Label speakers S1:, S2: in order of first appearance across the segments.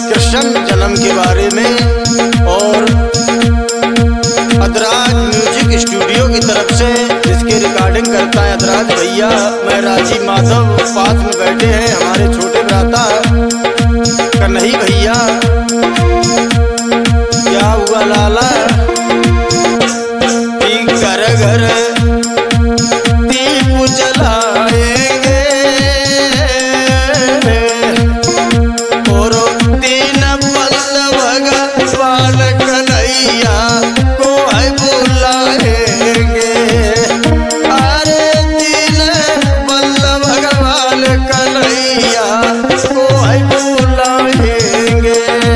S1: कृष्ण जन्म के बारे में और अदराज म्यूजिक स्टूडियो की तरफ से जिसके रिकॉर्डिंग करता है अदराज भैया, मैं राजीव माधव, पास में बैठे हैं हमारे छोटे भ्राता कन्हई भैया। क्या हुआ लाला घर घर दीप जलाएंगे और तीन पल भगवान कन्हैया को है बुलाएंगे। अरे तीन पल भगवान कन्हैया को है बुलाएंगे।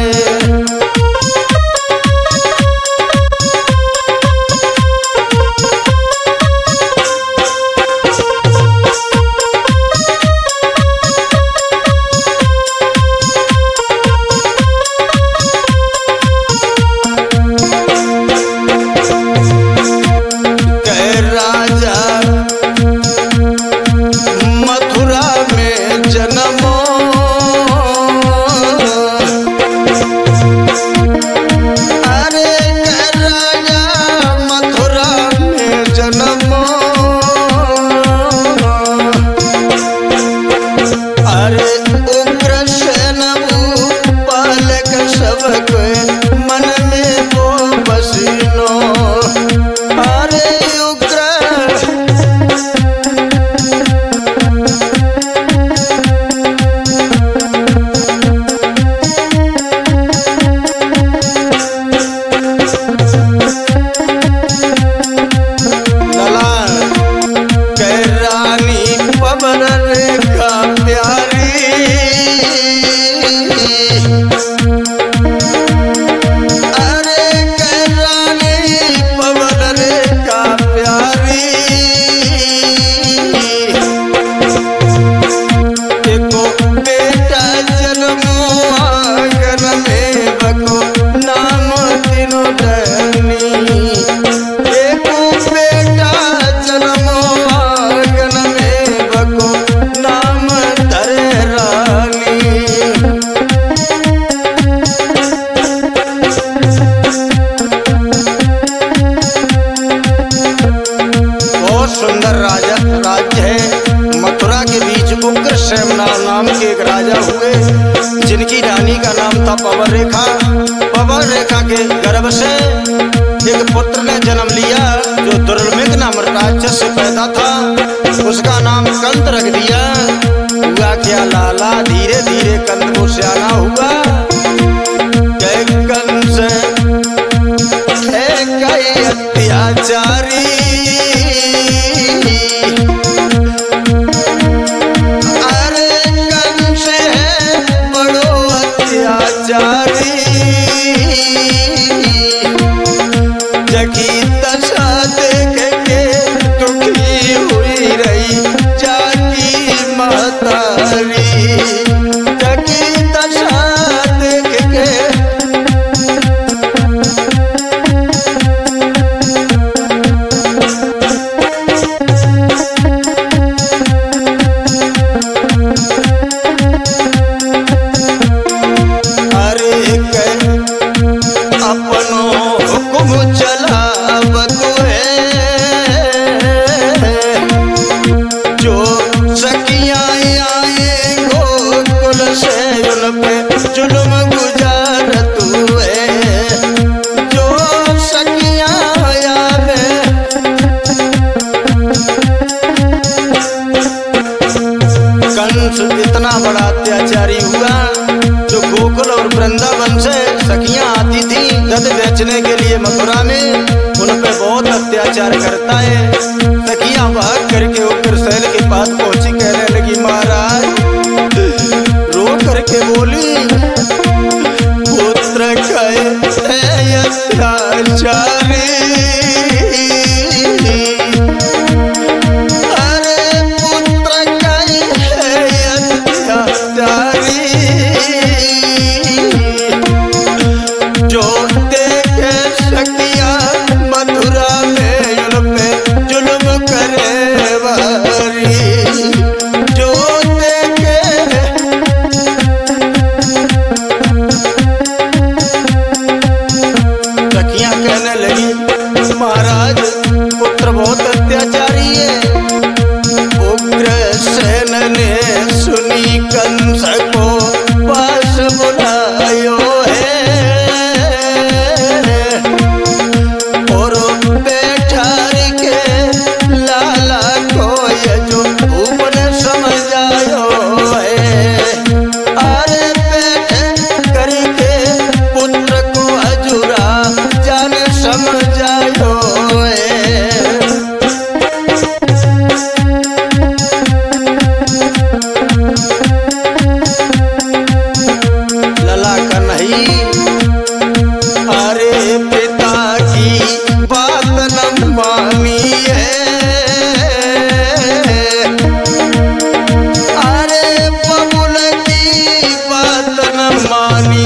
S1: नाम के एक राजा हुए जिनकी रानी का नाम था पवन रेखा। पवन रेखा के गर्भ से एक पुत्र ने जन्म लिया जो दुर्लभ नाम राक्षस से पैदा था, उसका नाम कंद रख दिया। हुआ क्या लाला, धीरे धीरे कंद को सियाना हुआ। कंस है कई अत्याचारी, जगी दशा देख के दुखी हुई रही जाकी महतारी। जगी दशा देख के इतना बड़ा अत्याचारी हुआ जो गोकुल और वृंदावन से सखियां आती थी दूध बेचने के लिए मथुरा में, उन पे बहुत अत्याचार करता है। सखियां भाग करके उग्रसेन के पास पहुंची, कहने लगी महाराज, रो करके बोली, पुत्र कहे अत्याचारी, जो देखे सखिया मथुरा में उन पे जुल्म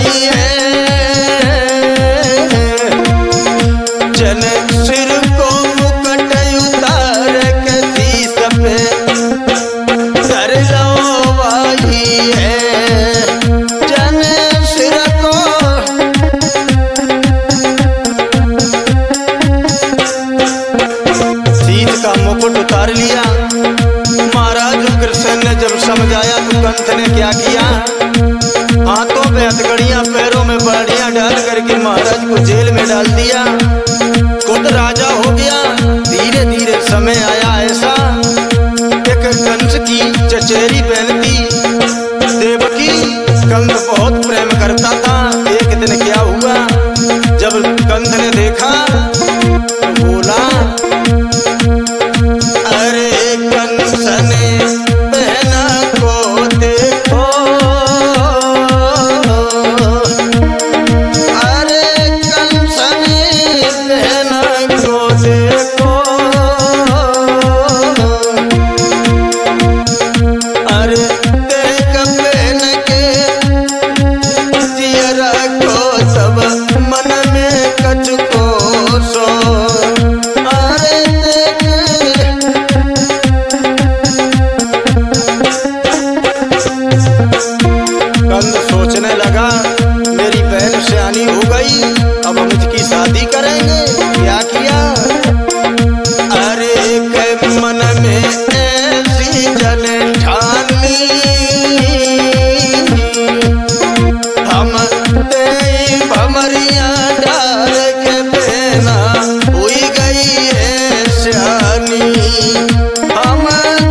S1: है, जन सिर को मुकट उतार के शीश पे धर लो वही है, जन सिर को शीश का मुकुट उतार लिया। महाराज कृष्ण ने जब समझ आया तो कंस ने क्या किया, हाथों में हथकड़ियां पैरों में बड़ियां डाल करके महाराज को जेल में डाल दिया। खुद राजा हो गया। धीरे धीरे समय आया ऐसा, एक कंस की चचेरी बहन थी देवकी, कंस बहुत प्रेम करता था। एक दिन क्या हुआ, जब कंस ने देखा तो बोला, अरे कंस ने बहना को देखो, अरे कंस ने बहना को देखो, अरे देख बहन के जियरा को सब मन में कच को सो, अरे देख कंस सोचने लगा, मेरी बहन सियानी हो गई, अब हम इसकी शादी करेंगे। क्या किया, अरे के मन में ऐसी जल ठानी, हम तेई भमरिया डाल के बहना हुई गई है सियानी, हम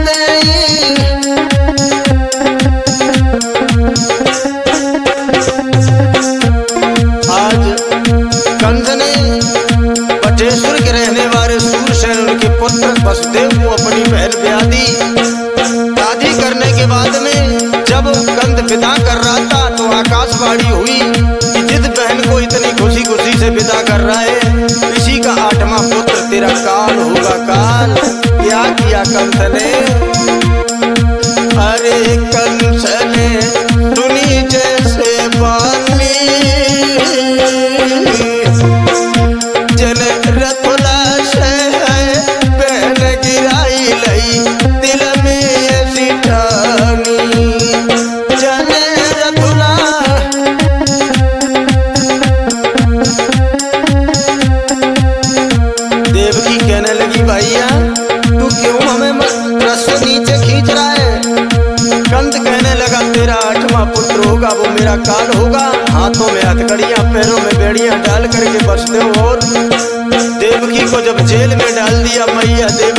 S1: आज कंस ने बटेश्वर के रहने वाले सूरसेन उनके पुत्र वसुदेव को अपनी बहन ब्याह दी। शादी करने के बाद में जब कंस विदा कर रहा था तो आकाशवाणी हुई कि जिस बहन को इतनी खुशी खुशी से विदा कर रहा है, इसी का 8वां पुत्र तेरा काल होगा काल। क्या किया कंस ने, अरे कंस ने सुनी जैसे बानी, जन रतुला से है बहन गिराई लई, दिल में ऐसी ठानी, जन रतुला। देवकी कहने लगी, भैया तू क्यों हमें रस से नीचे खींच रहा है। कंस कहने लगा, तेरा 8वां पुत्र होगा वो मेरा काल होगा। हाथों में हथकड़ियां पैरों में बेड़ियां डाल करके वसुदेव और देवकी को जब जेल में डाल दिया, मैया देव